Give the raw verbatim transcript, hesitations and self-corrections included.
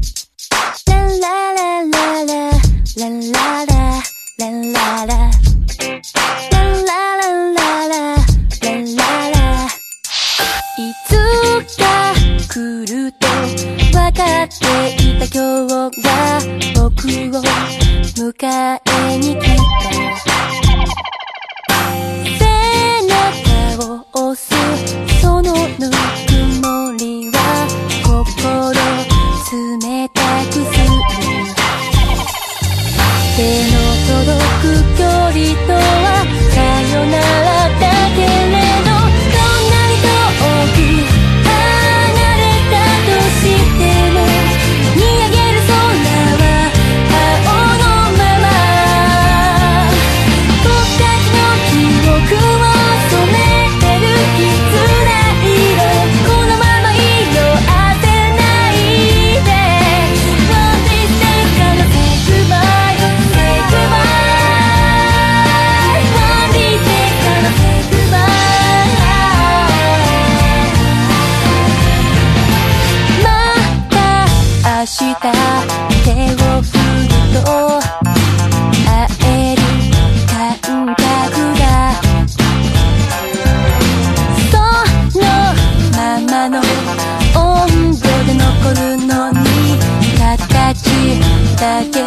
いつか来ると分かっていた今日が僕を迎えに来た。背中を押すそのぬくもりは心冷たくする。手の届く距離とはさよならだけれど、どんなに遠く離れたとしても見上げる空は青のまま。僕たちの記憶を染めてる絆色、このまま色あせないで。 One day say gonna say goodbye say goodbye。 One day say gonna say goodbye。 また明日手を振ると会える感覚が、そのままの温度で残るのに形だけ